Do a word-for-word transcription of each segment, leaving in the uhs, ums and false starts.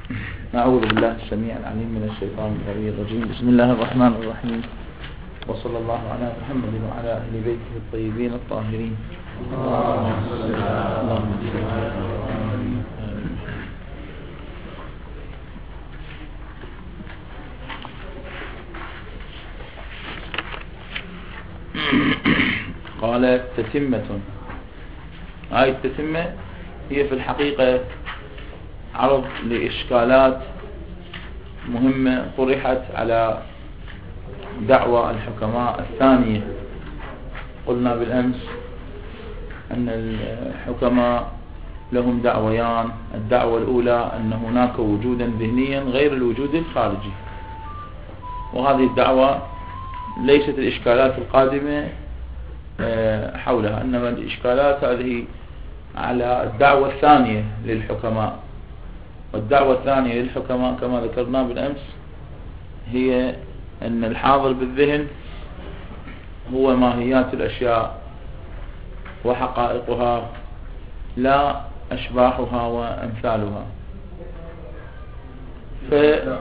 أعوذ بالله السميع العليم من الشيطان الرجيم. بسم الله الرحمن الرحيم، وصلى الله على محمد وعلى أهل بيته الطيبين الطاهرين. قال تتمة. هاي التتمة هي في الحقيقة عرض لإشكالات مهمة طرحت على دعوى الحكماء الثانية. قلنا بالأمس أن الحكماء لهم دعويان. الدعوة الأولى أن هناك وجودا ذهنيا غير الوجود الخارجي، وهذه الدعوة ليست الإشكالات القادمة حولها، إنما الإشكالات هذه على الدعوة الثانية للحكماء. والدعوة الثانية للحكماء كما ذكرنا بالأمس هي أن الحاضر بالذهن هو ماهيات الأشياء وحقائقها، لا أشباحها وأمثالها. ف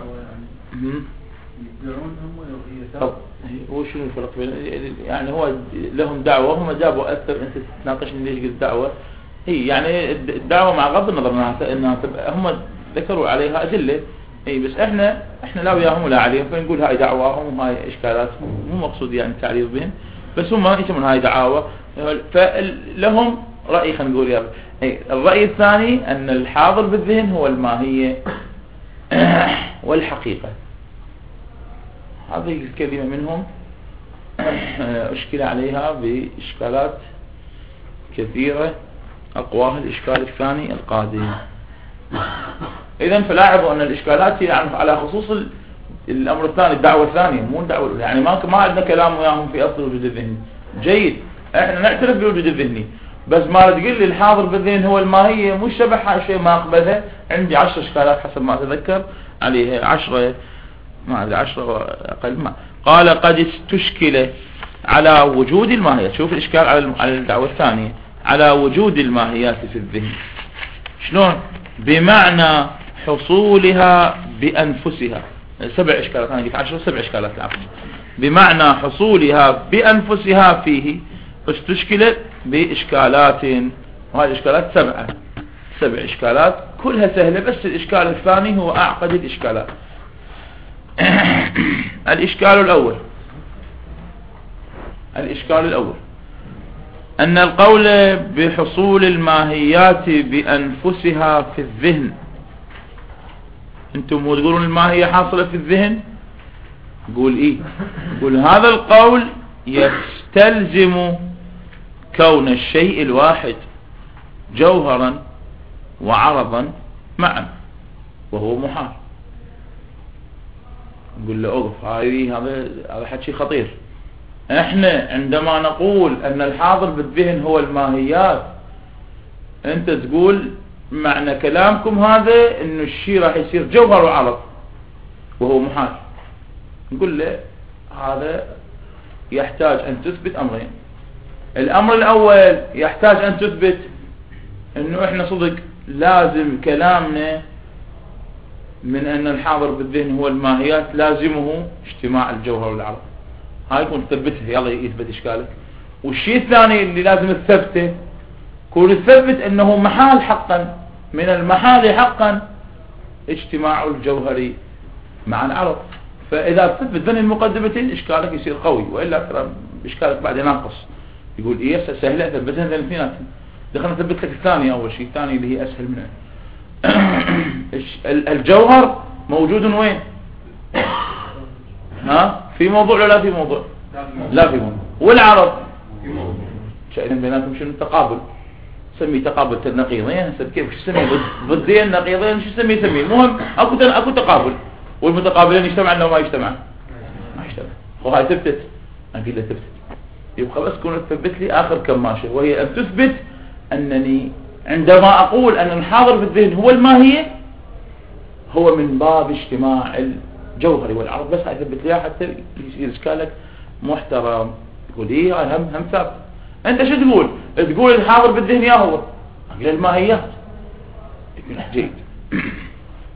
هو شنو الفرق بين يعني هو لهم دعوة هم جابوا أكثر. أنت تناقشني ليش قلت دعوة؟ هي يعني الدعوة مع غض النظر انها هم ذكروا عليها أدلة، اي بس احنا احنا لا وياهم ولا عليهم، فنقول هاي دعواهم وهاي اشكالاتهم، مو مقصود يعني التعريض بهم، بس هم يسمون هاي دعاوى. فلهم رأي، خلينا نقول يا الرأي الثاني أن الحاضر بالذهن هو الماهية والحقيقة. هذه الكلمة منهم اشكل عليها بإشكالات كثيرة، أقواها الإشكال الثاني القادم. إذن فلاحظوا أن الإشكالات هي على خصوص الأمر الثاني، الدعوة الثانية، مو الدعوة الأولى. يعني ما ما عندنا كلام وياهم في أصل الوجود الذهني. جيد، احنا نعترف بالوجود الذهني، بس ما تقول لي الحاضر بالذهن هو الماهية مش شبه شيء ما أقبلها. عندي عشر إشكالات حسب ما أتذكر عليها، عشرة ما أدري عشرة أقل ما. قال قد استشكل على وجود الماهية. شوف الإشكال على الدعوة الثانية، على وجود الماهيات في الذهن. شلون؟ بمعنى حصولها بأنفسها. سبع إشكالات، أنا قلت عشر، سبع إشكالات العفو. بمعنى حصولها بأنفسها فيه استشكلت بإشكالات، وهذه الإشكالات سبعة، سبع إشكالات كلها سهلة، بس الإشكال الثاني هو أعقد الإشكالات. الإشكال الأول الإشكال الأول أن القول بحصول الماهيات بأنفسها في الذهن. أنتم مو تقولون الماهية حاصلة في الذهن؟ قول إيه؟ قول هذا القول يستلزم كون الشيء الواحد جوهرا وعرضا معا، وهو محال. نقول له أوقف، هذا هذا حكي خطير. احنا عندما نقول ان الحاضر بالذهن هو الماهيات، انت تقول معنى كلامكم هذا انه الشيء راح يصير جوهر وعرض وهو محال. نقول له هذا يحتاج ان تثبت امرين. الامر الاول يحتاج ان تثبت انه احنا صدق لازم كلامنا من ان الحاضر بالذهن هو الماهيات لازمه اجتماع الجوهر والعرض. هاي يكون تثبتها، يلا يثبت إشكالك. والشيء الثاني اللي لازم تثبته، كون تثبت أنه محال حقا، من المحال حقا اجتماع الجوهري مع العرض. فإذا تثبت بين المقدمتين إشكالك يصير قوي، وإلا ترى إشكالك بعد ناقص. يقول إيه سهلة ثبتها ذي الاثنين. دخلنا نثبت لك الثانية أول شيء، الثاني اللي هي أسهل منه. الجوهر موجود وين؟ ها؟ في موضوع ولا في موضوع؟ لا في موضوع. والعرض في موضوع. شأن بيناتهم شنو؟ التقابل. سميه تقابل النقيضين. هسه كيف شو سميه؟ ضدين نقيضين شو سميه؟ سميه المهم اكو اكو تقابل، والمتقابلين يجتمعن لو ما يجتمعن ما يجتمع. وهاي ثبتت، اكيد ثبتت. يبقى بس كون تثبت لي اخر كماشه، وهي ان تثبت انني عندما اقول ان الحاضر في الذهن هو الماهية هو من باب اجتماع الجوهري والعرض. بس هاي ثبت لي حتى يصير اشكالك محترم. يقول ايه هم هم ثابت. انت شو تقول؟ تقول الحاضر بالذهن يا هو اقول الماهيات. يقول جيد.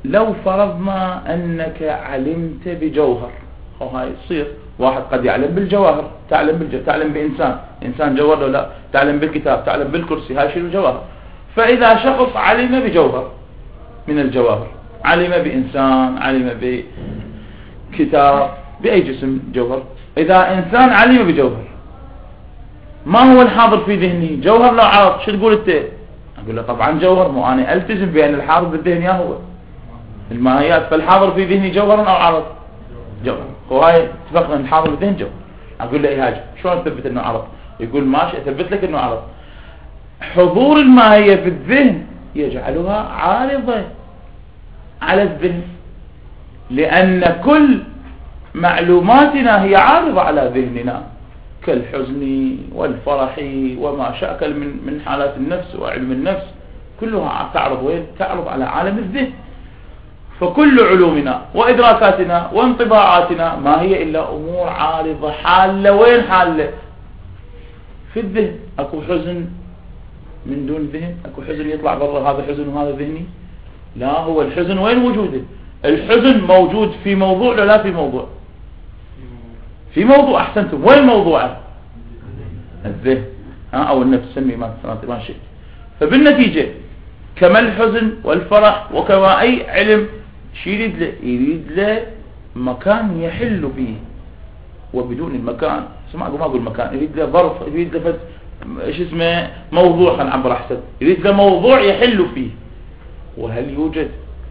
لو فرضنا أنك علمت بجوهر، أو هاي تصير واحد قد يعلم بالجواهر، تعلم بالجواهر، تعلم بإنسان، إنسان جوهر لو لا، تعلم بالكتاب، تعلم بالكرسي، هاي شيء الجواهر. فإذا شخص علم بجوهر من الجواهر، علم بإنسان، علم بكتاب، بأي جسم جوهر، إذا إنسان علم بجوهر ما هو الحاضر في ذهنه؟ جوهر لو عرض، شو تقول أنت؟ أقول له طبعا جوهر، مو أنا ألتزم بأن الحاضر بالذهن يا هو الماهيات، فالحاضر في ذهني جوهر أو عرض؟ جوهر. وهاي اتفقنا أن الحاضر بالذهن جوهر. أقول له إيه هاجم شلون أثبت أنه عرض؟ يقول ماشي أثبت لك أنه عرض. حضور الماهية في الذهن يجعلها عارضة على الذهن، لأن كل معلوماتنا هي عارضة على ذهننا، كالحزن والفرح وما شاكل من من حالات النفس وعلم النفس، كلها تعرض وين؟ تعرض على عالم الذهن. فكل علومنا وإدراكاتنا وانطباعاتنا ما هي إلا أمور عارضة حالة. وين حالة؟ في الذهن. أكو حزن من دون ذهن؟ أكو حزن يطلع برا هذا حزن وهذا ذهني؟ لا، هو الحزن وين وجوده؟ الحزن موجود في موضوع لا في موضوع؟ في موضوع. أحسنتم. وين موضوعه؟ الذهن ها أو النفس، سمي ما ما شئت. فبالنتيجة كما الحزن والفرح وكما أي علم شيء يريد له يريد له مكان يحل فيه، وبدون المكان سمع ما أقول مكان، يريد له ظرف، يريد له ايش اسمه موضوع، خلينا نعبر أحسن، يريد له موضوع يحل فيه. وهل يوجد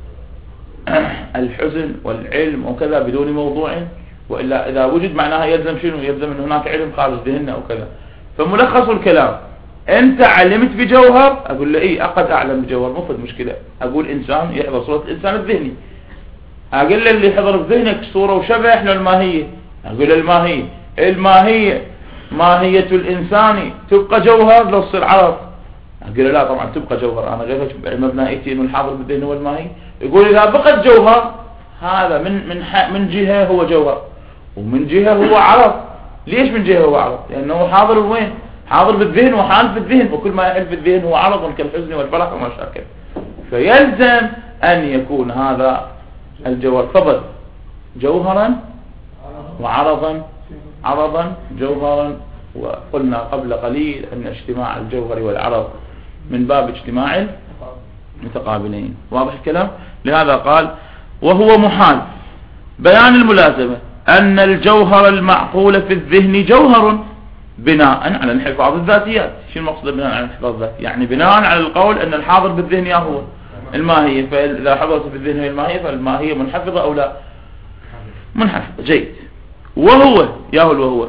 الحزن والعلم وكذا بدون موضوع؟ وإلا إذا وجد معناها يلزم شنو؟ يلزم أن هناك علم خارج ذهننا أو كذا. فملخص الكلام، أنت علمت بجوهر، أقول له إيه أقد أعلم بجوهر، مو فد مشكلة. أقول إنسان يحضر صورة الإنسان الذهني، أقول له اللي يحضر بذهنك صورة وشبه، إحنا الماهية، أقول له الماهية الماهية ماهية الإنسان تبقى جوهر لو تصير عرض؟ أقول له لا طبعا تبقى جوهر، أنا غير مبنى إيتين والحاضر بالذهن هو الماهي. يقول إذا بقت جوهر هذا من من من جهة هو جوهر، ومن جهة هو عرض. ليش من جهة هو عرض؟ لأنه حاضر وين؟ حاضر بالذهن وحال في الذهن، وكل ما يحل في الذهن هو عرض كالحزن والفرح وما شاكل. فيلزم أن يكون هذا الجوهر فضل جوهرا وعرضا، عرضا جوهرا. وقلنا قبل قليل أن اجتماع الجوهر والعرض من باب اجتماع المتقابلين. واضح الكلام؟ لهذا قال وهو محال. بيان الملازمة أن الجوهر المعقول في الذهن جوهر بناء على انحفاظ الذاتيات. شو المقصود بناء على انحفاظ الذات؟ يعني بناء على القول أن الحاضر بالذهن يا هو الماهية، فإذا حضرت في الذهن الماهية فالماهية منحفظة أو لا؟ منحفظة. جيد. وهو يا هو وهو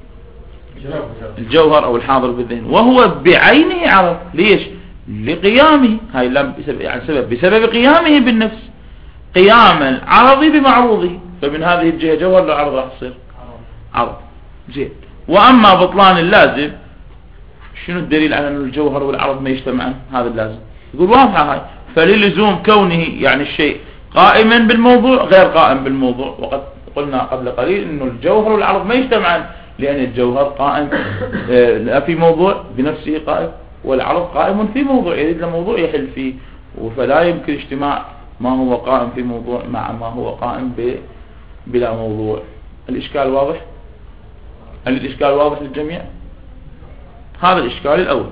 الجوهر أو الحاضر بالذهن، وهو بعينه عرض. ليش؟ لقيامه، هاي لم بسبب يعني سبب بسبب قيامه بالنفس، قيام العرض بمعروضه. فمن هذه الجهة جوهر لو عرض راح يصير عرض. جيد. وأما بطلان اللازم، شنو الدليل على أن الجوهر والعرض ما يجتمعان؟ هذا اللازم يقول واضحة هاي. فللزوم كونه يعني الشيء قائما بالموضوع غير قائم بالموضوع. وقد قلنا قبل قليل أنه الجوهر والعرض ما يجتمعان، لأن الجوهر قائم لا في موضوع بنفسه قائم، والعرض قائم في موضوع يريد له موضوع يحل فيه. فلا يمكن اجتماع ما هو قائم في موضوع مع ما هو قائم بلا موضوع. الإشكال واضح؟ هل الإشكال واضح للجميع؟ هذا الإشكال الأول.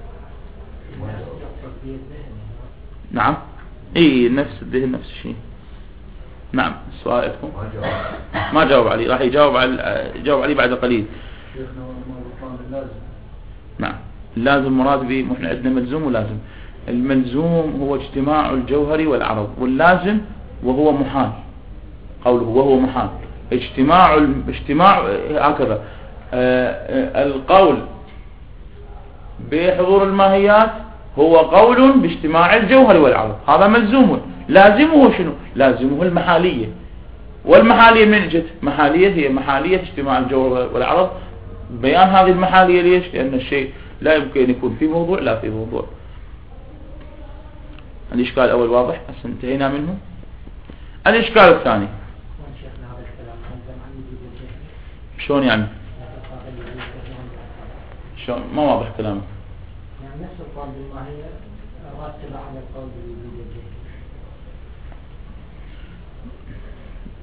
نعم اي نفس الذهن نفس الشيء. نعم. سؤالكم ما جاوب علي، راح يجاوب على جاوب علي بعد قليل. نعم. اللازم مراد به، احنا عندنا ملزوم ولازم. الملزوم هو اجتماع الجوهر والعرض، واللازم وهو محال. قوله وهو محال اجتماع اجتماع هكذا. القول بحضور الماهيات هو قول باجتماع الجوهر والعرض، هذا ملزوم. لازمه شنو؟ لازمه المحالية. والمحالية من جت؟ محالية هي محالية اجتماع الجوهر والعرض. بيان هذه المحالية ليش؟ لأن الشيء لا يمكن يكون في موضوع لا في موضوع. الإشكال الأول واضح، بس انتهينا منه. الإشكال الثاني شلون يعني؟ شلون؟ ما واضح كلامه. يعني نفس القول بالماهية راتب على القول بالوجود.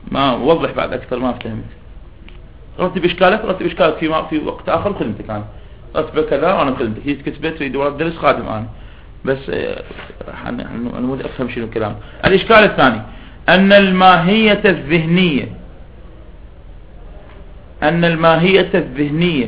ما وضح بعد أكثر ما فهمت. رتب إشكالك رتب إشكالك في في وقت آخر خدمتك أنا رتب كذا وأنا خدمتك. هي كتبت في دورة درس خادم أنا بس أنا مود أفهم شنو الكلام. الإشكال الثاني أن الماهية الذهنية أن الماهية الذهنية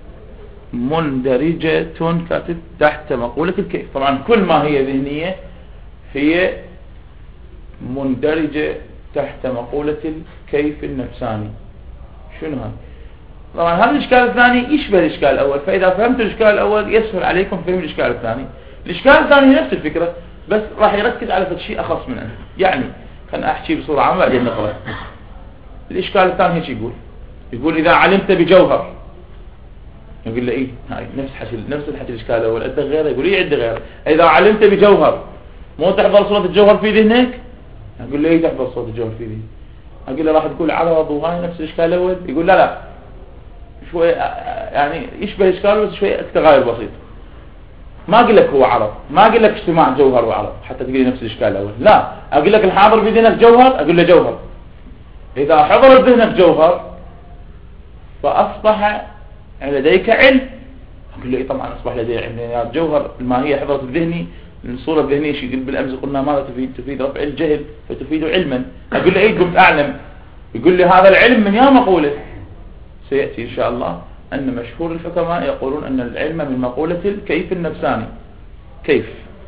مندرجة كاتب تحت مقولة الكيف. طبعا كل ماهية ذهنية هي مندرجة تحت مقولة الكيف النفساني. شنو هذا؟ طبعا هذا الإشكال الثاني يشبه الإشكال الأول، فإذا فهمت الإشكال الأول يسهل عليكم فهم الإشكال الثاني. الإشكال الثاني نفس الفكرة بس راح يركز على شيء أخص منه. يعني خلنا أحكي بصورة عامة بعدين نقرأ. الإشكال الثاني هيك يقول يقول إذا علمت بجوهر، يقول له إيه هاي نفس حكي نفس الحكي الإشكال الأول عندك غيره، يقول إيه عندك غيره. إذا علمت بجوهر مو تحضر صورة الجوهر في ذهنك؟ يقول له إيه تحضر صورة الجوهر في ذهنك؟ أقول له راح تقول عرض وهاي نفس الإشكال الأول. يقول لا لا شوي يعني يشبه إشكال بس شوي تغير بسيط. ما أقول لك هو عرض، ما أقول لك اجتماع جوهر وعرض حتى تقولي نفس الإشكال الأول، لا أقول لك الحاضر في ذهنك جوهر، أقول له جوهر. إذا حضر بذهنك جوهر فأصبح لديك علم. أقول له إيه طبعا أصبح لدي علم يعني جوهر الماهية حضرت الذهني الصورة الذهنية شيء بالأمس قلنا ماذا تفيد؟ تفيد رفع الجهل فتفيد علما. أقول له إيه قمت أعلم؟ يقول لي هذا العلم من يا مقولة. سيأتي إن شاء الله أن مشهور الحكماء يقولون أن العلم من مقولة الكيف النفساني. كيف؟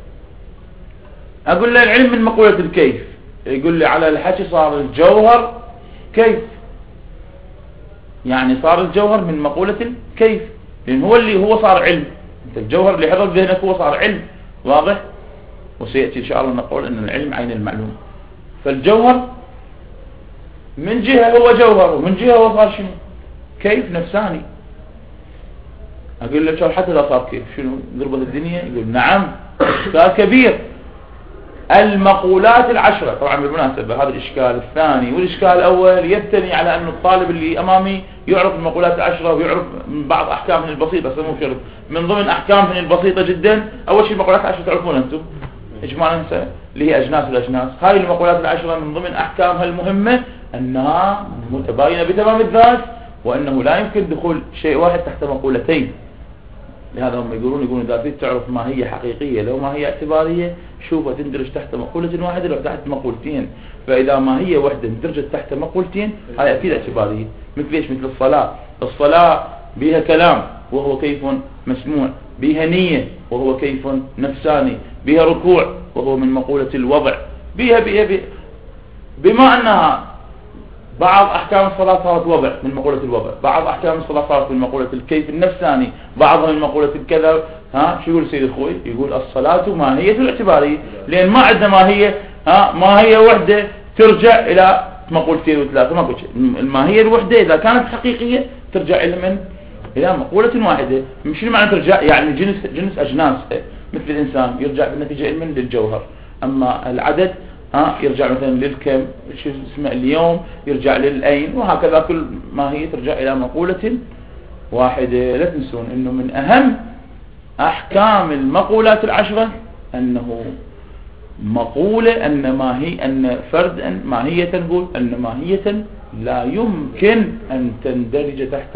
أقول له العلم من مقولة الكيف. يقول لي على الحكي صار الجوهر كيف، يعني صار الجوهر من مقولة الكيف لأن هو اللي هو صار علم. الجوهر اللي حضر ذهنك هو صار علم واضح. وسيأتي إن شاء الله نقول أن العلم عين المعلوم. فالجوهر من جهة هو جوهر ومن جهة هو صار شنو كيف نفساني. أقول له شو حتى لا صار كيف شنو ضربة الدنيا؟ يقول نعم إشكال كبير. المقولات العشرة طبعا بالمناسبة هذا الإشكال الثاني والإشكال الأول يبتني على أن الطالب اللي أمامي يعرف المقولات العشرة ويعرف من بعض أحكامهن البسيطة. مو شرط من ضمن أحكامهن البسيطة جدا. أول شيء المقولات العشرة تعرفون أنتم إجمالا اللي هي أجناس الأجناس. هاي المقولات العشرة من ضمن أحكامها المهمة أنها متباينة بتمام الذات وأنه لا يمكن دخول شيء واحد تحت مقولتين. لهذا هم يقولون يقولون إذا فيك تعرف ما هي حقيقية لو ما هي اعتبارية شوفها تندرج تحت مقولة واحدة لو تحت مقولتين. فإذا ما هي وحدة اندرجت تحت مقولتين هذه أكيد اعتبارية. مثل إيش؟ مثل الصلاة. الصلاة بها كلام وهو كيف مسموع، بها نية وهو كيف نفساني، بها ركوع وهو من مقولة الوضع، بها بها, بها بما أنها بعض أحكام الصلاة صارت وضع من مقولة الوضع، بعض أحكام الصلاة صارت من مقولة الكيف النفساني، بعضها من مقولة الكذا. ها شو يقول سيد أخوي؟ يقول الصلاة ماهية الاعتبارية لأن ما عندنا ماهية ها ماهية وحدة ترجع إلى مقولتين وثلاثة. ما قلت الماهية الوحدة إذا كانت حقيقية ترجع إلى من؟ إلى مقولة واحدة. مش معنى ترجع يعني جنس جنس أجناس مثل الإنسان يرجع بالنتيجة علما للجوهر. أما العدد ها يرجع مثلا للكم شو اسمه اليوم يرجع للأين وهكذا. كل ما هي ترجع إلى مقولة واحدة. لا تنسون إنه من أهم أحكام المقولات العشرة أنه مقولة أن ما هي أن فرد أن ماهية نقول أن ماهية لا يمكن أن تندرج تحت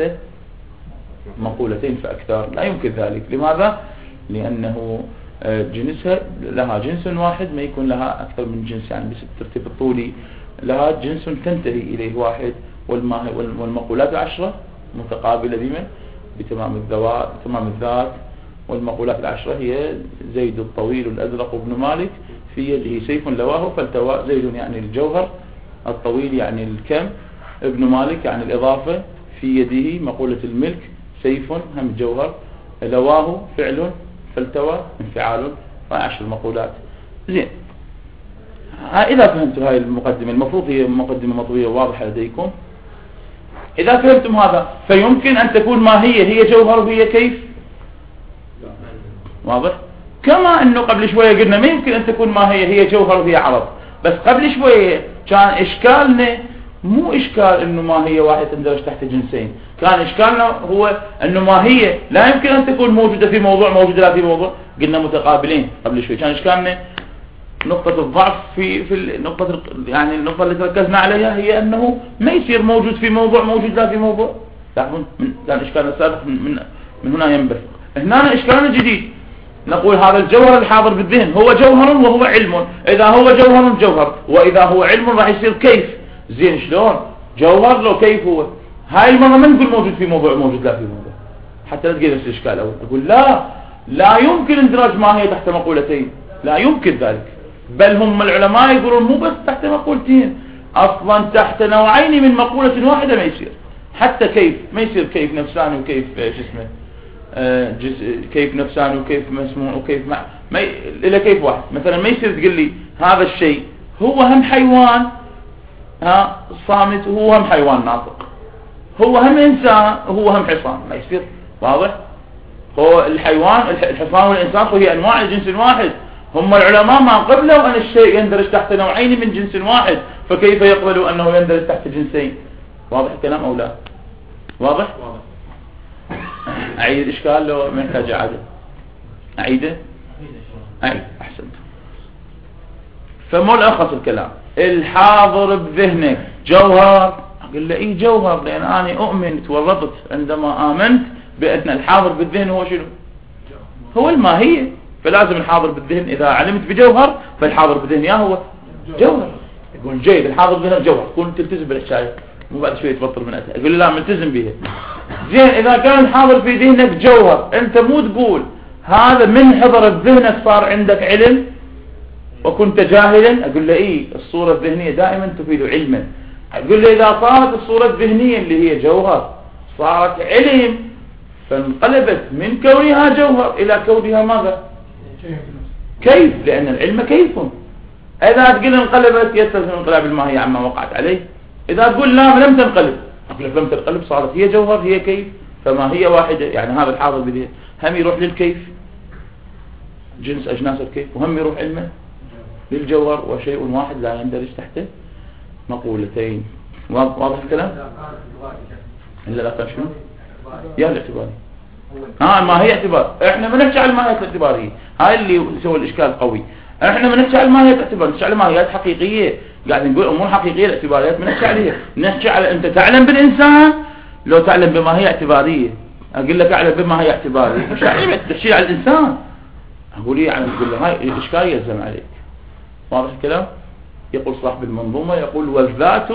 مقولتين فأكثر. لا يمكن ذلك. لماذا؟ لأنه جنسها لها جنس واحد ما يكون لها أكثر من جنس. يعني بس الترتيب الطولي لها جنس تنتهي إليه واحد. والمقولات العشرة متقابلة بمن؟ بتمام الذوات تمام الذات. والمقولات العشرة هي زيد الطويل الأزرق ابن مالك في يده سيف لواه فالتوى. زيد يعني الجوهر، الطويل يعني الكم، ابن مالك يعني الإضافة، في يده مقولة الملك، سيف هم الجوهر، لواه فعل فالتوى انفعال. عشر مقولات. زين إذا فهمتوا هاي المقدمة المفروض هي مقدمة مطوية واضحة لديكم. إذا فهمتم هذا فيمكن أن تكون ما هي هي جوهر وهي كيف. واضح؟ كما أنه قبل شوية قلنا ما يمكن أن تكون ما هي هي جوهر وهي عرض. بس قبل شوية كان إشكالنا مو إشكال أنه ما هي واحدة تندرج تحت جنسين. كان إشكالنا هو أنه ما هي لا يمكن أن تكون موجودة في موضوع موجودة لا في موضوع. قلنا متقابلين قبل شوي. كان إشكالنا نقطة الضعف في في النقطة يعني النقطة اللي تركزنا عليها هي أنه ما يصير موجود في موضوع موجود لا في موضوع. لاحظون كان إشكالنا السابق من من هنا ينبثق. هنا إشكالنا جديد، نقول هذا الجوهر الحاضر بالذهن هو جوهر وهو علم. إذا هو جوهر جوهر، وإذا هو علم راح يصير كيف. زين شلون جوهر لو كيف هو؟ هاي المرة ما نقول موجود في موضوع موجود لا في موضوع، حتى لا تجي نفس الإشكال الأول. أقول لا لا يمكن اندراج ما هي تحت مقولتين، لا يمكن ذلك. بل هم العلماء يقولون مو بس تحت مقولتين، أصلا تحت نوعين من مقولة واحدة ما يصير. حتى كيف ما يصير كيف نفساني وكيف شو اسمه آه كيف نفساني وكيف مسموع وكيف مع ما ي... إلا كيف واحد. مثلا ما يصير تقول لي هذا الشيء هو هم حيوان ها صامت وهو هم حيوان ناطق، هو هم إنسان وهو هم حصان، ما يصير. واضح؟ هو الحيوان الحصان والإنسان هي أنواع الجنس الواحد. هم العلماء ما قبلوا أن الشيء يندرج تحت نوعين من جنس واحد، فكيف يقبلوا أنه يندرج تحت جنسين؟ واضح الكلام أو لا؟ واضح؟ واضح. أعيد الإشكال لو محتاج أعيده؟ أعيده؟ أعيد أحسنت. فملخص الكلام الحاضر بذهنك جوهر. أقول له إيه جوهر؟ لأن أنا أؤمن تورطت عندما آمنت بأن الحاضر بالذهن هو شنو؟ هو الماهية. فلازم الحاضر بالذهن إذا علمت بجوهر فالحاضر بالذهن يا هو جوهر. يقول جيد الحاضر بالذهن جوهر، تكون تلتزم بالأشياء مو بعد شوية تبطل من أسهل. يقول لي لا ملتزم بها. زين إذا كان الحاضر في ذهنك جوهر، أنت مو تقول هذا من حضر بذهنك صار عندك علم وكنت جاهلا. أقول له إيه الصورة الذهنية دائما تفيد علما. أقول له إذا صارت الصورة الذهنية اللي هي جوهر صارت علم، فانقلبت من كونها جوهر إلى كونها ماذا؟ كيف؟ لأن العلم كيف. إذا تقول انقلبت يستلزم انقلاب الماهية عما وقعت عليه. إذا تقول لا لم تنقلب، أقول لك لم تنقلب صارت هي جوهر هي كيف، فما هي واحدة. يعني هذا الحاضر بذهن هم يروح للكيف جنس أجناس الكيف، وهم يروح علمه للجوهر، وشيء واحد لا يندرج تحته مقولتين. واضح الكلام؟ إلا لا كان شنو؟ يا الاعتباري. ها ما هي اعتبار. احنا ما نحكي على الماهيات الاعتبارية، هاي اللي يسوي الإشكال القوي. احنا ما نحكي على الماهيات الاعتبارية، نحكي على ماهيات حقيقية. قاعد نقول أمور حقيقية الاعتباريات ما نحكي عليها. نحكي على أنت تعلم بالإنسان لو تعلم بما هي اعتبارية. أقول لك أعلم بما هي اعتبارية مش علم تحكي على الإنسان. أقول إيه يعني تقول له هاي الإشكال يلزم عليك. واضح الكلام؟ يقول صاحب المنظومة يقول والذات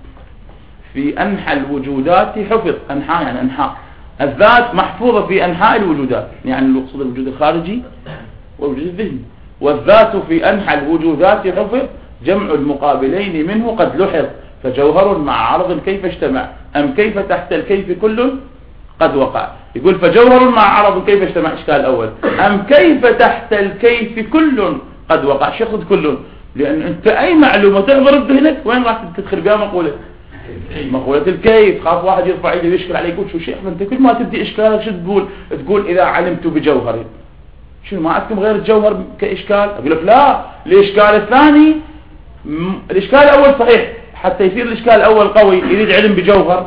في أنحى الوجودات حفظ. أنحاء يعني أنحاء الذات محفوظة في أنحاء الوجودات، يعني المقصود الوجود الخارجي والوجود الذهني. والذات في أنحى الوجودات حفظ جمع المقابلين منه قد لحظ، فجوهر مع عرض كيف اجتمع أم كيف تحت الكيف كل قد وقع. يقول فجوهر مع عرض كيف اجتمع إشكال الأول، أم كيف تحت الكيف كل قد وقع. شخص كل، لأن أنت أي معلومة تحضر بذهنك وين راح تدخل بها مقولة مقولة الكيف. خاف واحد يرفع يده ويشكل عليك يقول شو شيخ انت كل ما تبدي اشكالك شو تقول؟ تقول اذا علمت بجوهر. شنو ما عندكم غير الجوهر كاشكال؟ اقول لك لا، الاشكال الثاني م... الاشكال الاول صحيح حتى يصير الاشكال الاول قوي يريد علم بجوهر.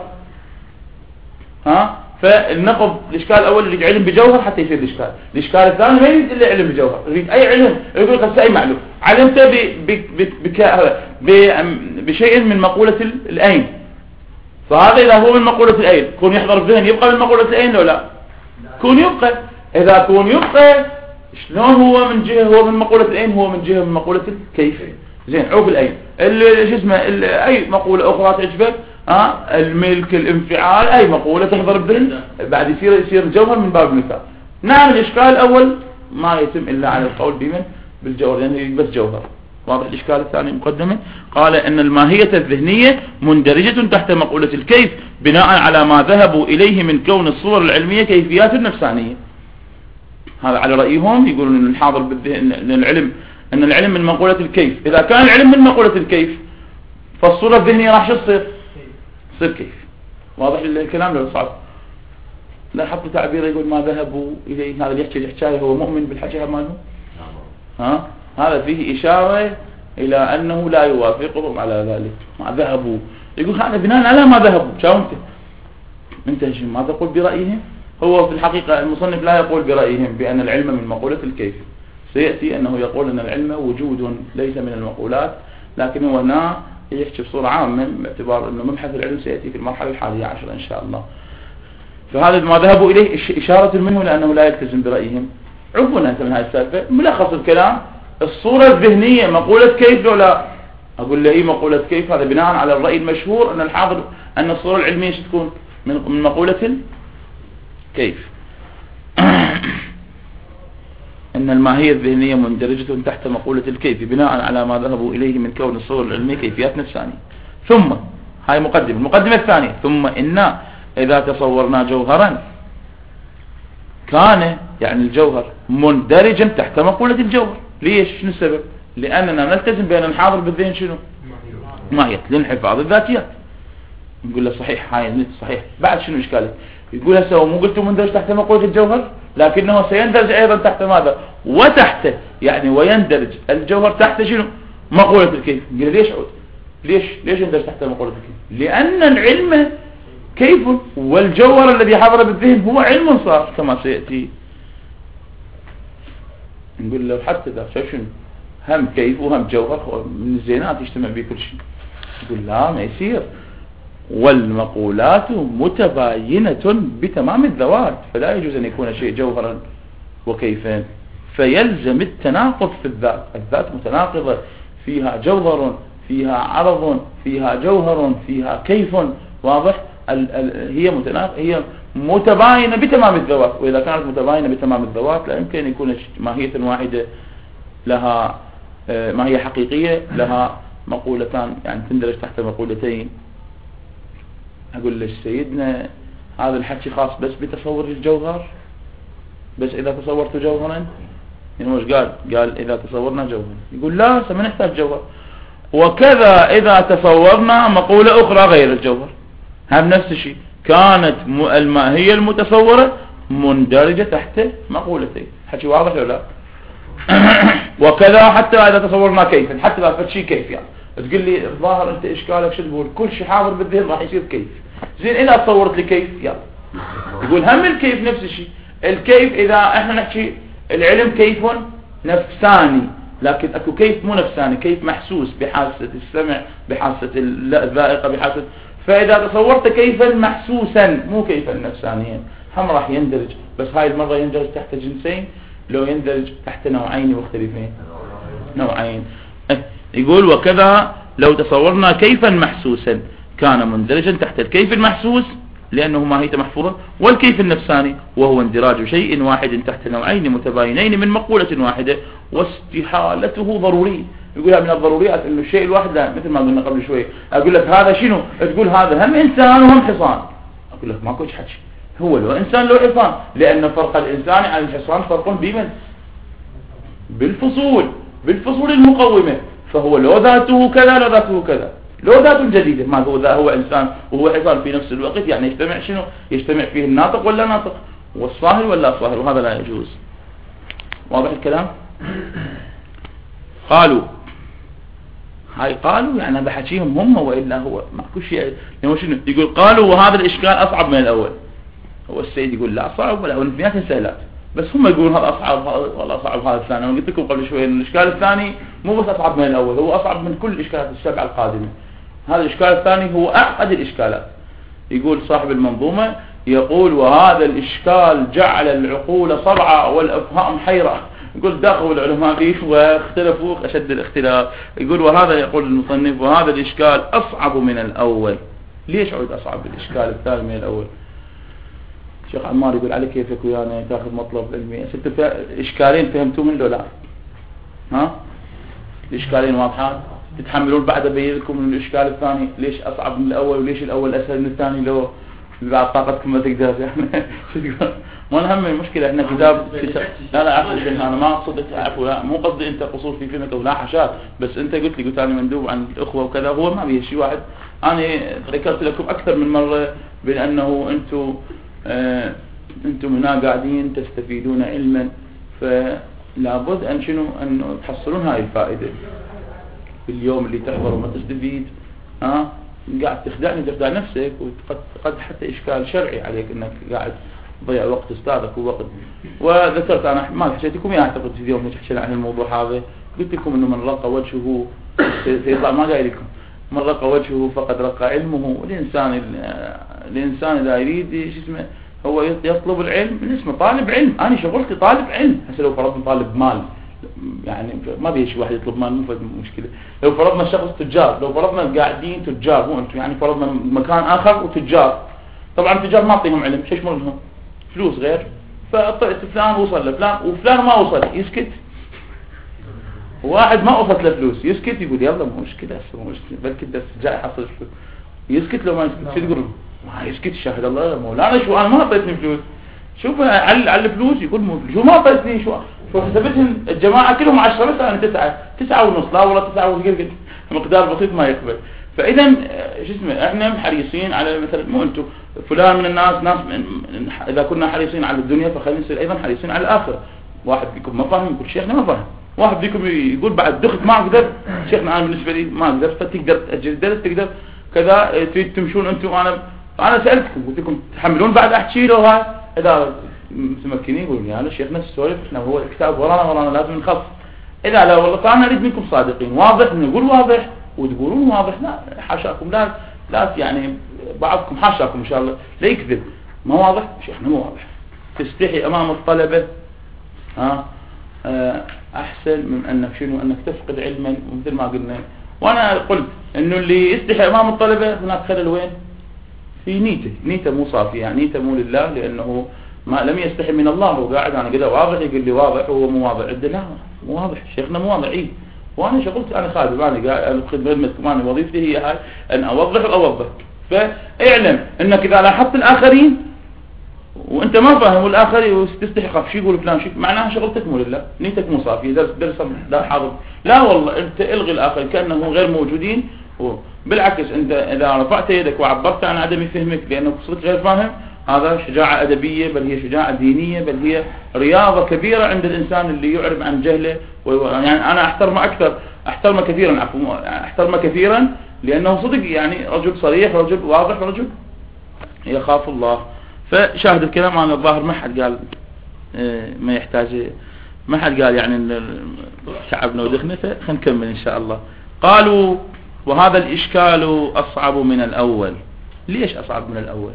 ها فالنقض الاشكال الاول يريد علم بجوهر حتى يصير الاشكال. الاشكال الثاني ما يريد الا علم بجوهر، يريد اي علم. يقول لك اي معلوم علمت ب... ب... ب... بك... ب... بشيء من مقولة الأين، فهذا إذا هو من مقولة الأين كون يحضر الذهن يبقى من مقولة الأين لو لا؟ كون يبقى. إذا كون يبقى شلون هو من جهة هو من مقولة الأين هو من جهة من مقولة الكيف. زين عوف الأين شو اسمه أي مقولة أخرى تعجبك ها الملك الانفعال أي مقولة تحضر الذهن بعد يصير يصير الجوهر من باب المثال. نعم الإشكال الأول ما يتم إلا على القول بمن بالجوهر لأنه يعني بس جوهر. واضح الإشكال الثاني مقدمة. قال أن الماهية الذهنية مندرجة تحت مقولة الكيف بناء على ما ذهبوا إليه من كون الصور العلمية كيفيات نفسانية. هذا على رأيهم يقولون أن الحاضر بالذهن أن العلم أن العلم من مقولة الكيف. إذا كان العلم من مقولة الكيف فالصورة الذهنية راح شو تصير؟ تصير كيف. واضح الكلام لو صعب؟ لا حطوا تعبير يقول ما ذهبوا إليه. هذا اللي يحكي الحكاية هو مؤمن بالحكاية ماله؟ ها هذا فيه إشارة إلى أنه لا يوافقهم على ذلك. ما ذهبوا يقول هذا بناء على ما ذهبوا. شو أنت أنت ما تقول برأيهم؟ هو في الحقيقة المصنف لا يقول برأيهم بأن العلم من مقولة الكيف، سيأتي أنه يقول أن العلم وجود ليس من المقولات، لكن هو هنا يحكي بصورة عامة باعتبار أنه مبحث العلم سيأتي في المرحلة الحادية عشر إن شاء الله. فهذا ما ذهبوا إليه إشارة منه لأنه لا يلتزم برأيهم. عفوا أنت من هذه السالفة. ملخص الكلام الصورة الذهنية مقولة كيف لو لا، أقول له إيه مقولة كيف؟ هذا بناء على الرأي المشهور أن الحاضر أن الصورة العلمية تكون من مقولة كيف. أن الماهية الذهنية مندرجة تحت مقولة الكيف بناء على ما ذهبوا إليه من كون الصور العلمية كيفيات نفسانية. ثم هاي مقدمة المقدمة الثانية، ثم إن إذا تصورنا جوهرا كان يعني الجوهر مندرجا تحت مقولة الجوهر. ليش؟ شنو السبب؟ لأننا نلتزم بأن الحاضر بالذهن شنو؟ ماهية لانحفاظ الذاتيات. نقول له صحيح هاي صحيح. بعد شنو إشكالك؟ يقول هسه هو مو قلتوا مندرج تحت مقولة الجوهر، لكنه سيندرج أيضا تحت ماذا؟ وتحت يعني ويندرج الجوهر تحت شنو؟ مقولة الكيف. قال ليش عود؟ ليش ليش يندرج تحت مقولة الكيف؟ لأن العلم كيف، والجوهر الذي حضر بالذهن هو علم صار كما سيأتي. نقول له حتى ذا شايف شنو؟ هم كيف وهم جوهر من الزينات يجتمع به كل شيء. يقول لا ما يصير، والمقولات متباينة بتمام الذوات، فلا يجوز أن يكون شيء جوهرا وكيفا، فيلزم التناقض في الذات. الذات متناقضة، فيها جوهر فيها عرض فيها جوهر فيها كيف، واضح؟ ال ال هي متناقضة، هي متباينة بتمام الذوات، وإذا كانت متباينة بتمام الذوات لا يمكن أن يكون ماهية واحدة لها ماهية حقيقية لها مقولتان، يعني تندرج تحت مقولتين. أقول لك سيدنا هذا الحكي خاص بس بتصور الجوهر، بس إذا تصورت جوهرا يعني مش قال قال إذا تصورنا جوهرا. يقول لا ما نحتاج جوهر، وكذا إذا تصورنا مقولة أخرى غير الجوهر هم نفس الشيء، كانت الماهية المتصورة مندرجة تحت مقولتين. حكي واضح ولا لا؟ وكذا حتى إذا تصورنا كيفا، حتى إذا فد شيء كيف يعني تقول لي الظاهر أنت إشكالك شو تقول؟ كل شيء حاضر بالذهن راح يصير كيف. زين إذا تصورت لي كيف يلا يقول هم الكيف نفس الشيء. الكيف إذا إحنا نحكي العلم كيف نفساني، لكن أكو كيف مو نفساني، كيف محسوس بحاسة السمع بحاسة الذائقة بحاسة. فإذا تصورت كيفا محسوسا مو كيفا نفسانيا هم راح يندرج، بس هاي المرة يندرج تحت جنسين لو يندرج تحت نوعين مختلفين نوعين. يقول وكذا لو تصورنا كيفا محسوسا كان مندرجا تحت الكيف المحسوس لأنه ماهيته محفوظة، والكيف النفساني وهو اندراج شيء واحد تحت نوعين متباينين من مقولة واحدة واستحالته ضروري. يقولها من الضروريات انه الشيء الواحد لا، مثل ما قلنا قبل شوي اقول لك هذا شنو تقول هذا هم انسان وهم حصان، اقول لك ماكو حكي هو لو انسان لو حصان، لان فرق الانسان عن الحصان فرق بمن؟ بالفصول بالفصول المقومة. فهو لو ذاته كذا لو ذاته كذا، لو ذاته جديدة ما هو ذا هو انسان وهو حصان في نفس الوقت، يعني يجتمع شنو؟ يجتمع فيه الناطق ولا ناطق، والصاهر ولا صاهر، وهذا لا يجوز. واضح الكلام؟ قالوا هاي قالوا يعني بحكيهم هم وإلا هو ماكو شيء يعني شنو يقول قالوا وهذا الإشكال أصعب من الأول. هو السيد يقول لا صعب ولا الاثنين سهلات، بس هم يقولون هذا أصعب والله أصعب هذا الثاني. أنا قلت لكم قبل شوي إن الإشكال الثاني مو بس أصعب من الأول، هو أصعب من كل الإشكالات السبعة القادمة. هذا الإشكال الثاني هو أعقد الإشكالات. يقول صاحب المنظومة يقول وهذا الإشكال جعل العقول صرعى والأفهام حيرة. يقول دخلوا العلماء فيه واختلفوا أشد الاختلاف. يقول وهذا يقول المصنف وهذا الإشكال أصعب من الأول. ليش عود أصعب الإشكال الثاني من الأول؟ شيخ عمار يقول عليك كيفك ويانا تاخذ مطلب علمي. أنت إشكالين فهمتوا من ولا ها؟ الإشكالين واضحان تتحملون بعد أبين لكم من الإشكال الثاني ليش أصعب من الأول وليش الأول أسهل من الثاني لو بعد طاقتكم ما تقدر يعني. ما نهم المشكلة احنا كتاب, كتاب لا لا عفوا شيخ انا ما اقصد عفوا لا مو قصدي انت قصور في فهمك ولا حشات، بس انت قلت لي قلت انا مندوب عن الاخوة وكذا، هو ما بيه شيء واحد. انا ذكرت لكم اكثر من مرة بانه انتم اه انتم هنا قاعدين تستفيدون علما، فلابد ان شنو ان تحصلون هاي الفائدة. باليوم اللي تحضر وما تستفيد ها أه؟ قاعد تخدعني تخدع نفسك، وقد قد حتى إشكال شرعي عليك أنك قاعد ضيع وقت أستاذك ووقت. وذكرت أنا ما حكيتكم يعني أعتقد في اليوم حكينا عن الموضوع هذا، قلت لكم إنه من رق وجهه سيطلع، ما قايل لكم من رق وجهه فقد رق علمه. الإنسان الإنسان إذا يريد شو اسمه هو يطلب العلم من اسمه طالب علم. أنا شغلتي طالب علم. هسه لو فرضنا طالب مال يعني ما بيجي واحد يطلب مال مو مشكلة. لو فرضنا شخص تجار، لو فرضنا قاعدين تجار مو أنتم يعني فرضنا مكان آخر وتجار، طبعا التجار ما أعطيهم علم، شو يشمل لهم فلوس غير. فطلعت فلان وصل لفلان وفلان ما وصل يسكت، واحد ما وصلت له فلوس يسكت، يقول يلا مو مشكلة مو مشكلة بلكي الدرس جاي حصل فلوس. يسكت لو ما يسكت شو تقول؟ ما يسكت شاهد الله مولانا شو أنا ما أعطيتني فلوس. شوف على على الفلوس يقول مو شو ما أعطيتني، شو شو حسبتهم الجماعة كلهم عشرة بس أنا تسعة تسعة ونص، لا والله تسعة وقل مقدار بسيط ما يقبل. فإذا شو اسمه احنا حريصين على مثلا مو انتم فلان من الناس ناس من اذا كنا حريصين على الدنيا فخلينا نصير ايضا حريصين على الآخرة. واحد فيكم ما فاهم يقول شيخنا ما فاهم، واحد فيكم يقول بعد دخت ما اقدر شيخنا انا بالنسبة لي ما اقدر، فتقدر تأجل الدرس تقدر كذا تريد تمشون انتم. وانا انا سألتكم قلت لكم تحملون بعد احكي له هاي اذا متمكنين يقولون يا شيخنا السولف احنا هو الكتاب ورانا ورانا لازم نخلص. اذا لا والله طبعا نريد منكم صادقين واضح نقول واضح وتقولون واضح، لا حاشاكم لا لا يعني بعضكم حاشاكم ان شاء الله لا يكذب ما واضح شيخنا مو واضح. تستحي امام الطلبة ها احسن من انك شنو انك تفقد علما. ومثل ما قلنا وانا قلت انه اللي يستحي امام الطلبة هناك خلل وين في نيته، نيته مو صافية يعني نيته مو لله، لانه ما لم يستحي من الله. هو قاعد انا كذا واضح يقول لي واضح وهو مو واضح عندنا لا مو واضح شيخنا مو واضح. إيه وانا شغلت انا خادم انا قاعد خدمتكم انا وظيفتي هي هاي ان اوضح واوضح. فاعلم انك اذا لاحظت الاخرين وانت ما فاهم والاخر تستحي خف شي يقول فلان شي معناها شغلتك مو لله، نيتك مو صافيه. درس درس لا حاضر لا والله انت الغي الاخر كانهم غير موجودين. بالعكس انت اذا رفعت يدك وعبرت عن عدم فهمك لانك صرت غير فاهم هذا شجاعة أدبية بل هي شجاعة دينية بل هي رياضة كبيرة عند الإنسان اللي يعرف عن جهله. يعني أنا أحترمه أكثر أحترمه كثيرا عفوا أحترمه كثيرا لأنه صدق يعني رجل صريح رجل واضح رجل يخاف الله. فشاهد الكلام أنا الظاهر ما حد قال ما يحتاج ما حد قال يعني شعبنا ودخنا فخلينا نكمل إن شاء الله. قالوا وهذا الإشكال أصعب من الأول. ليش أصعب من الأول؟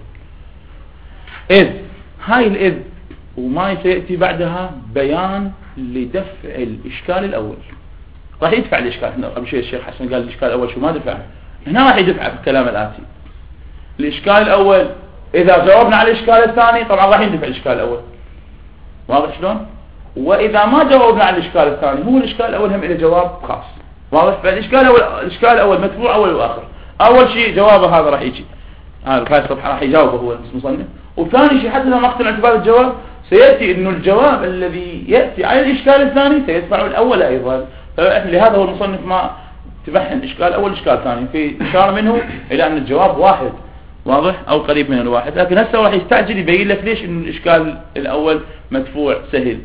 إذ هاي الإذ وما سيأتي بعدها بيان لدفع الإشكال الأول. راح يدفع الإشكال قبل شيء الشيخ حسن قال الإشكال الأول شو ما دفعه هنا راح يدفع بالكلام الآتي. الإشكال الأول إذا جاوبنا على الإشكال الثاني طبعا راح يندفع الإشكال الأول واضح شلون. وإذا ما جاوبنا على الإشكال الثاني هو الإشكال الأول هم إلى جواب خاص واضح. فالإشكال الأول الإشكال الأول مدفوع أول وآخر. أول شيء جوابه هذا راح يجي هذا هاي الصفحة راح يجاوبه هو المصنف. وثاني شيء حتى لما اقتنع اعتبار الجواب سيأتي انه الجواب الذي يأتي على الاشكال الثاني سيدفع الاول ايضا. لهذا هو المصنف ما تبحث اشكال اول اشكال ثاني في اشارة منه الى ان الجواب واحد واضح او قريب من الواحد. لكن هسه راح يستعجل يبين لك ليش انه الاشكال الاول مدفوع سهل.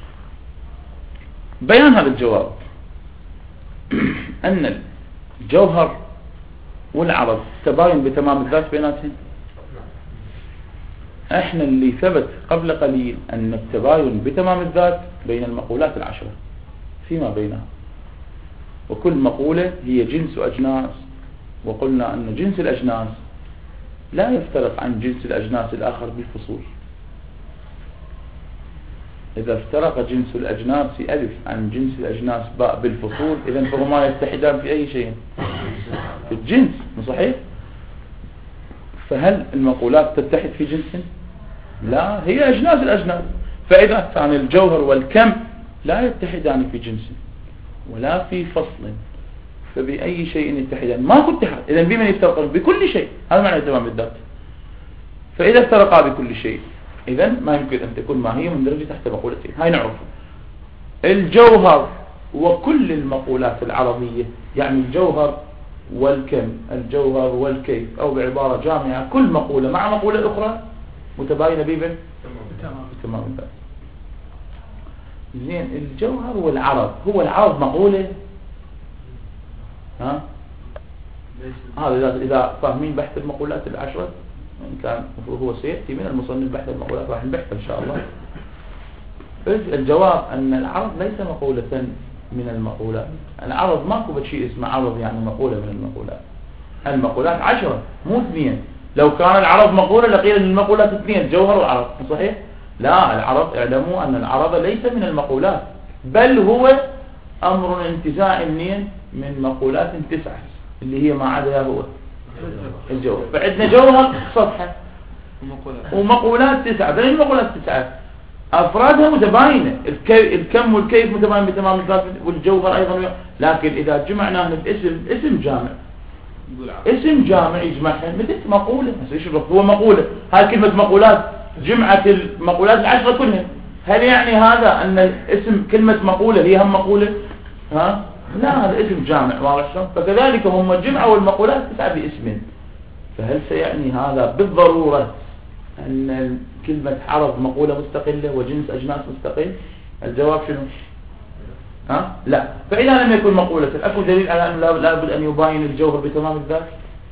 بيان هذا الجواب ان الجوهر والعرض تباين بتمام الذات بيناتهم. احنا اللي ثبت قبل قليل ان التباين بتمام الذات بين المقولات العشرة فيما بينها، وكل مقولة هي جنس اجناس. وقلنا ان جنس الاجناس لا يفترق عن جنس الاجناس الاخر بالفصول. اذا افترق جنس الاجناس الف عن جنس الاجناس باء بالفصول اذا فهما يتحدان في اي شيء في الجنس مو صحيح؟ فهل المقولات تتحد في جنس؟ لا هي أجناس الأجناس. فإذا كان الجوهر والكم لا يتحدان في جنس ولا في فصل فبأي شيء يتحدان ما كنت اتحاد. إذن بمن يفترقون؟ بكل شيء. هذا معنى تمام الذات. فإذا افترقا بكل شيء إذن ما يمكن أن تكون ماهية مندرجة تحت مقولتين. هاي نعرف الجوهر وكل المقولات العربية يعني الجوهر والكم الجوهر والكيف أو بعبارة جامعة كل مقولة مع مقولة أخرى متباينة بيبن تمام الذات. زين الجوهر والعرض هو العرض مقولة ها هذا إذا فاهمين بحث المقولات العشرة وإن كان المفروض هو سيأتي من المصنف بحث المقولات، راح نبحث إن شاء الله. الجواب أن العرض ليس مقولة من المقولات. العرض ماكو بشيء اسمه عرض يعني مقولة من المقولات. المقولات عشرة مو اثنين. لو كان العرض مقولة لقيل ان المقولات اثنين، الجوهر والعرض. صحيح؟ لا، العرض اعلموا أن العرض ليس من المقولات، بل هو أمر انتزاعي منين؟ من مقولات تسعة اللي هي ما عدا هو الجوهر. فعندنا جوهر صفحة ومقولات تسعة، بل المقولات تسعة أفرادها متباينة، الكم والكيف متباين بتمام الذات والجوهر أيضا، لكن إذا جمعناه باسم اسم جامع، اسم جامع يجمعها مثل مقولة. هو مقولة، هاي كلمة مقولات جمعت المقولات العشرة كلها. هل يعني هذا أن اسم كلمة مقولة هي هم مقولة؟ ها؟ لا، هذا اسم جامع، واضح شلون؟ فكذلك هم جمعوا المقولات تسعة باسم. فهل سيعني هذا بالضرورة أن كلمة عرض مقولة مستقلة وجنس أجناس مستقل؟ الجواب شنو؟ ها؟ لا. فإذا لم يكن مقولة، أكو دليل على أنه لا بد أن يباين الجوهر بتمام الذات؟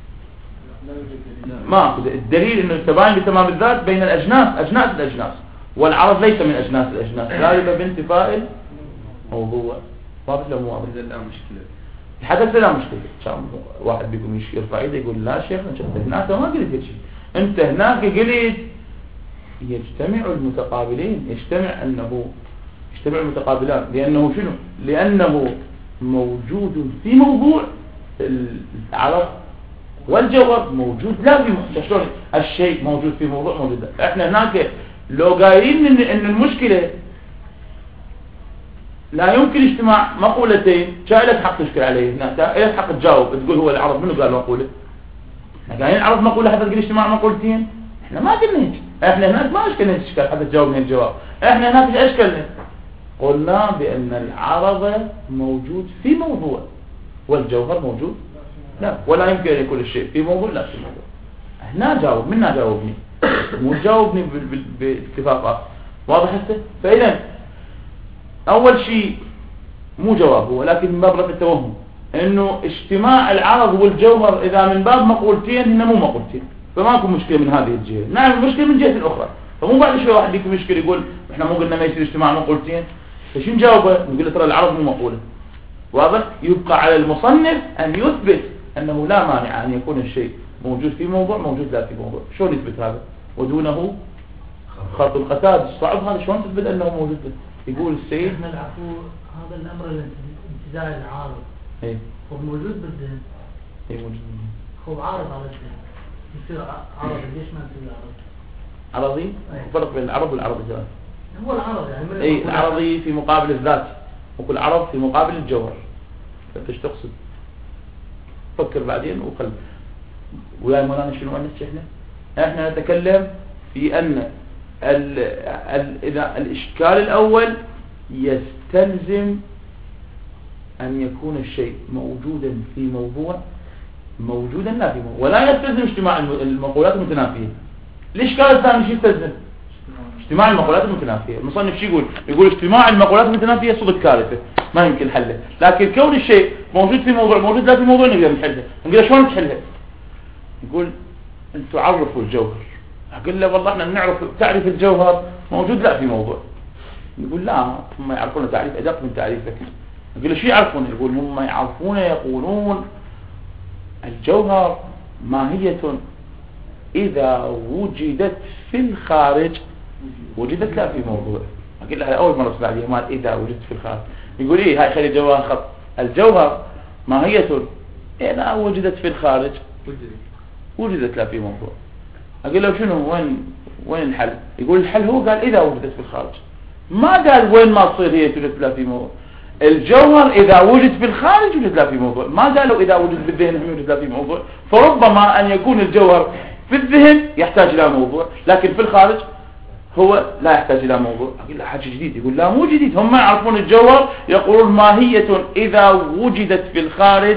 ما أكو الدليل أنه يتباين بتمام الذات بين الأجناس، أجناس الأجناس، والعرض ليس من أجناس الأجناس، ذلك بانتفاء الموضوع. واضح لو مو واضح؟ لا مشكلة. حتى لا مشكلة. كان واحد بيقوم يشير فائدة يقول لا شيخ أنت هناك ما قلت هيك شيء، أنت هناك قلت يجتمع المتقابلين، يجتمع أنه يجتمع المتقابلان، لأنه شنو؟ لأنه موجود في موضوع العرض، والجوهر موجود لا في شلون الشيء موجود في موضوع موجود. احنا هناك لو قايلين ان ان المشكله لا يمكن اجتماع مقولتين، كان لك حق تشكل عليه هنا، لك حق تجاوب تقول هو العرض منو قال مقوله؟ احنا قايلين العرض مقوله حتى تقول اجتماع مقولتين، احنا ما قلنا هيك. احنا هناك ما اشكلنا اشكال حتى تجاوبنا الجواب. احنا هناك ايش اشكلنا؟ قلنا بان العرض موجود في موضوع والجوهر موجود لا، ولا يمكن ان يكون الشيء في موضوع لا في موضوع. هنا جاوب، منا جاوبني مو جاوبني باتفاق. واضح هسه؟ فاذا اول شيء مو جواب هو، لكن من باب رفع التوهم انه اجتماع العرض والجوهر اذا من باب مقولتين هنا مو مقولتين، فماكو مشكله من هذه الجهه. نعم المشكله من جهه الاخرى، فمو بعد شوي واحد يكون مشكله يقول احنا مو قلنا ما يصير اجتماع مقولتين، فشو نجاوبه؟ نقول له ترى العرض مو مقوله. واضح؟ يبقى على المصنف ان يثبت انه لا مانع ان يكون الشيء موجود في موضوع موجود لا في موضوع. شلون يثبت هذا؟ ودونه خط القتاد. صعب هذا، شلون تثبت انه موجود؟ يقول السيد احنا العفو هذا الامر الانتزاع العارض ايه هو موجود بالذهن. ايه موجود هو عارض على الذهن، يصير عرض. ليش ما يصير عرض عرضي؟ ايه. فرق بين العرض والعرضي كمان. هو العرض يعني من اي العرضي في مقابل الذات، وكل عرض في مقابل الجوهر. انت ايش تقصد؟ فكر بعدين وقل. ويا مولانا شنو قلنا احنا؟ احنا نتكلم في ان ال ال اذا الاشكال الاول يستلزم ان يكون الشيء موجودا في موضوع موجودا لا في موضوع، ولا يستلزم اجتماع المقولات المتنافيه. الاشكال الثاني شو يستلزم؟ اجتماع المقولات المتنافيه. المصنف شو يقول؟ يقول اجتماع المقولات المتنافيه صدق كارثه ما يمكن حله، لكن كون الشيء موجود في موضوع موجود لا في موضوع نقدر نحله. نقول شلون تحلها؟ يقول انتم عرفوا الجوهر. اقول له والله احنا نعرف تعريف الجوهر موجود لا في موضوع. يقول لا هم يعرفون تعريف ادق من تعريفك. يقول له شو يعرفون؟ يقول هم يعرفون يقولون الجوهر ماهية إذا وجدت في الخارج وجدت لا في موضوع. أقول له أول مرة اسمع لي ما إذا وجدت في الخارج. يقول إيه هاي خلي جوهر خط. الجوهر ماهية إذا وجدت في الخارج وجدت لا في موضوع. أقول له شنو وين وين الحل؟ يقول الحل هو قال إذا وجدت في الخارج، ما قال وين ما تصير هي توجد لا في موضوع. الجوهر إذا وجد في الخارج وجد لا في موضوع، ما قالوا إذا وجد في الذهن يوجد لا في موضوع. فربما أن يكون الجوهر في الذهن يحتاج إلى موضوع، لكن في الخارج هو لا يحتاج إلى موضوع. أقول له حاجة جديد. يقول لا مو جديد، هم يعرفون الجوهر يقولون ماهية إذا وجدت في الخارج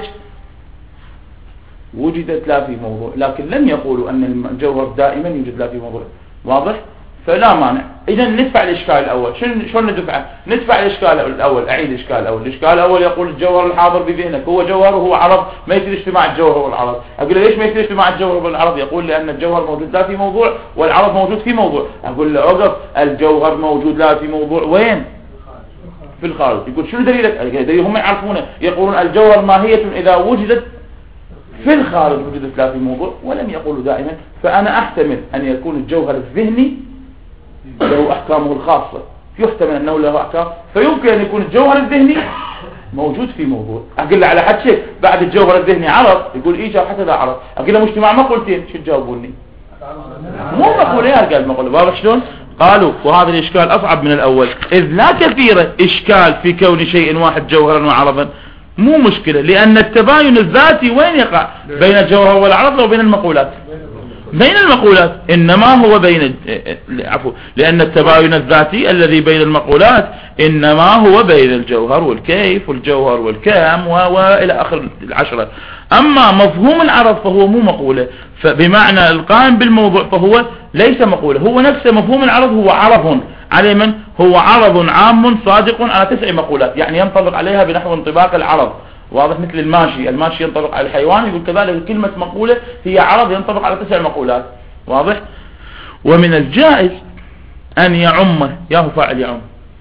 وجدت لا في موضوع، لكن لم يقولوا أن الجوهر دائما يوجد لا في موضوع. واضح؟ فلا مانع. إذا ندفع الإشكال الأول. شلون ندفعه؟ ندفع الإشكال الأول. أعيد الإشكال الأول. الإشكال الأول يقول الجوهر الحاضر بذهنك هو جوهر وهو عرض، ما يصير اجتماع الجوهر والعرض. أقول له ليش ما يصير اجتماع الجوهر والعرض؟ يقول لأن الجوهر موجود لا في موضوع والعرض موجود في موضوع. أقول له أوقف، الجوهر موجود لا في موضوع وين؟ في الخارج. يقول شنو دليلك؟ دليل هم يعرفونه، يقولون الجوهر ماهية إذا وجدت في الخارج وجدت لا في موضوع، ولم يقولوا دائما. فأنا أحتمل أن يكون الجوهر الذهني له أحكامه الخاصة، يحتمل أنه له أحكام، فيمكن أن يكون الجوهر الذهني موجود في موضوع. أقول له على حد شيء بعد الجوهر الذهني عرض، يقول إيش حتى لا عرض. أقول له مجتمع مقولتين، شو تجاوبوني؟ مو مقولة يا رجال، مقولة. واضح شلون؟ قالوا وهذا الإشكال أصعب من الأول، إذ لا كثير إشكال في كون شيء واحد جوهرا وعرضا. مو مشكلة، لأن التباين الذاتي وين يقع؟ بين الجوهر والعرض أو بين المقولات؟ بين المقولات. إنما هو بين عفوا لأن التباين الذاتي الذي بين المقولات إنما هو بين الجوهر والكيف والجوهر والكم وإلى آخر العشرة. أما مفهوم العرض فهو مو مقولة، فبمعنى القائم بالموضوع فهو ليس مقولة، هو نفسه مفهوم العرض هو عرض على من؟ هو عرض عام صادق على تسع مقولات، يعني ينطبق عليها بنحو انطباق العرض. واضح؟ مثل الماشي، الماشي ينطبق على الحيوان، يقول كذلك كلمة مقولة هي عرض ينطبق على تسع مقولات. واضح؟ ومن الجائز أن يعم، ياهو فاعل يعم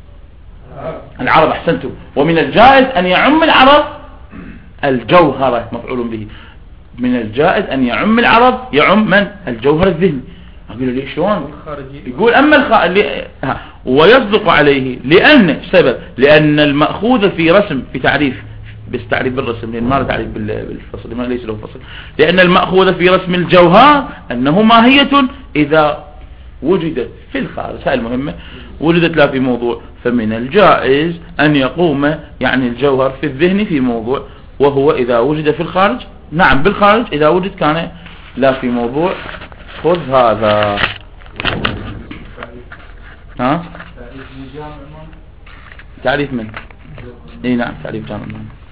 العرض، أحسنتم. ومن الجائز أن يعم العرض الجوهرة مفعول به. من الجائز أن يعم العرض يعم من؟ الجوهر الذهني. أقول له ليش شلون؟ يقول أما الخ... ها. ويصدق عليه لأن سبب لأن المأخوذ في رسم في تعريف، بس تعريف بالرسم لأن ما له تعريف بالفصل، ما ليس له فصل. لأن المأخوذ في رسم الجوهر أنه ماهية إذا وجدت في الخارج، هاي المهمة، وجدت لا في موضوع. فمن الجائز أن يقوم يعني الجوهر في الذهن في موضوع، وهو إذا وجد في الخارج. نعم بالخارج إذا وجد كان لا في موضوع. خذ هذا. ها؟ تعريف من؟ اي نعم تعريف جامع.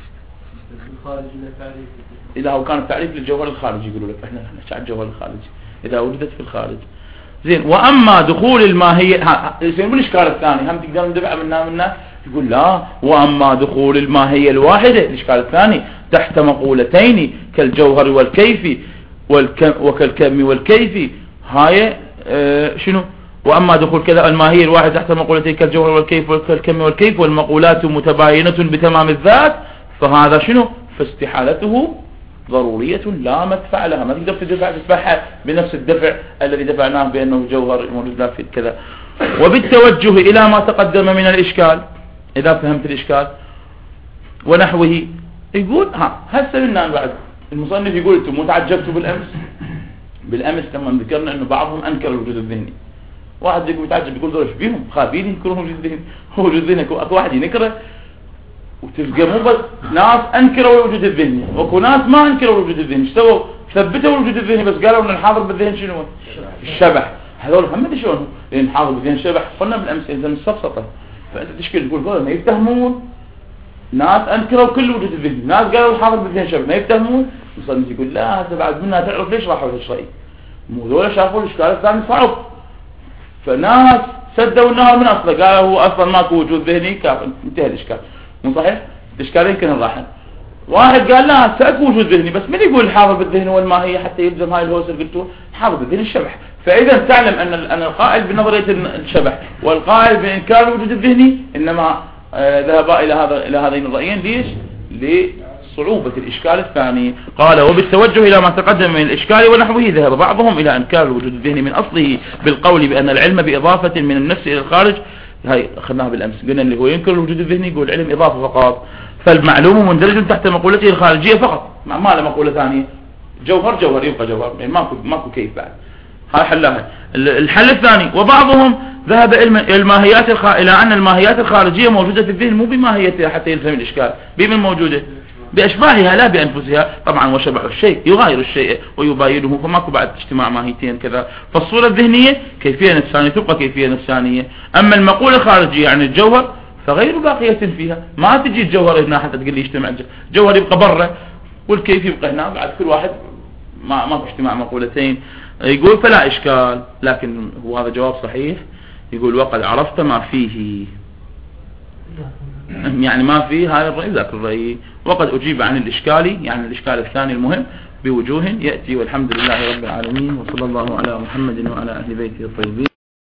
إذا هو كان التعريف للجوهر الخارجي يقولوا لك احنا نحن الجوهر الخارجي إذا وجدت في الخارج. زين. وأما دخول الماهية، زين والإشكال الثاني هم تقدر ندفع منها منها يقول لا، وأما دخول الماهية الواحدة، الإشكال الثاني تحت مقولتين كالجوهر والكيف والكم وكالكم والكيف. هاي اه شنو؟ وأما دخول كذا الماهية الواحدة تحت مقولتين كالجوهر والكيف والكم والكيف والمقولات متباينة بتمام الذات، فهذا شنو؟ فاستحالته ضرورية لا مدفع لها. ما تقدر تدفع تدفعها بنفس الدفع الذي دفعناه بأنه جوهر موجود لا في كذا. وبالتوجه إلى ما تقدم من الإشكال، إذا فهمت الإشكال ونحوه، يقول ها هسه لنا بعد المصنف يقول انتم مو تعجبتوا بالأمس؟ بالأمس لما ذكرنا أنه بعضهم أنكر الوجود الذهني. واحد يقول يتعجب يقول دول ايش بيهم خايفين ينكرون وجود الذهني؟ هو وجود الذهني اكو واحد ينكره، وتلقى مو بس ناس انكروا الوجود الذهني واكو ناس ما انكروا الوجود الذهني. ايش سووا؟ ثبتوا الوجود الذهني بس قالوا ان الحاضر بالذهن شنو؟ الشبح. هذول هم ادري شلون، لان الحاضر بالذهن شبح قلنا بالامس اذا السفسطه. فانت تشكل تقول هذول ما يفتهمون. ناس انكروا كل وجود الذهني، ناس قالوا الحاضر بالذهن شبح، ما يفتهمون. المصنف يقول لا هذا بعد منها تعرف ليش راحوا هالشيء. مو ذول شافوا الاشكال الثاني صعب، فناس سدوا النهر من اصله، قالوا هو اصلا ماكو وجود ذهني كافي انتهى الاشكال. مو صحيح؟ الاشكال يمكن الراحل. واحد قال لا ساكو وجود ذهني، بس من يقول الحاضر بالذهن والماهية حتى يلزم هاي الهوس اللي قلتوه الحاضر بالذهن الشبح. فاذا تعلم ان ان القائل بنظريه الشبح والقائل بانكار الوجود الذهني انما آه ذهبا الى هذا الى هذين الرايين. ليش؟ لصعوبه الاشكال الثاني. قال وبالتوجه الى ما تقدم من الاشكال ونحوه ذهب بعضهم الى انكار الوجود الذهني من اصله بالقول بان العلم باضافه من النفس الى الخارج. هاي اخذناها بالامس، قلنا اللي هو ينكر الوجود الذهني يقول العلم اضافه فقط، فالمعلوم مندرج تحت مقولته الخارجيه فقط، ما له مقوله ثانيه. جوهر جوهر يبقى جوهر، يعني ماكو ماكو كيف بعد. هاي حلها. الحل الثاني وبعضهم ذهب الى الماهيات الخ... الى ان الماهيات الخارجيه موجوده في الذهن مو بماهيتها حتى يلزم الاشكال. بمن موجوده؟ باشباهها لا بانفسها طبعا. وشبه الشيء يغاير الشيء ويباينه، فماكو بعد اجتماع ماهيتين كذا. فالصوره الذهنيه كيفيه نفسانيه تبقى كيفيه نفسانيه. اما المقوله الخارجيه يعني الجوهر فغير باقيه فيها. ما تجي الجوهر هنا حتى تقول لي اجتماع الجوهر يبقى برا والكيف يبقى هنا، بعد كل واحد ما ماكو اجتماع مقولتين. يقول فلا إشكال، لكن هو هذا جواب صحيح. يقول وقد عرفت ما فيه، يعني ما فيه هذا الرأي ذاك الرأي. وقد أجيب عن الإشكال، يعني الإشكال الثاني المهم بوجوه يأتي. والحمد لله رب العالمين، وصلى الله على محمد وعلى أهل بيته الطيبين.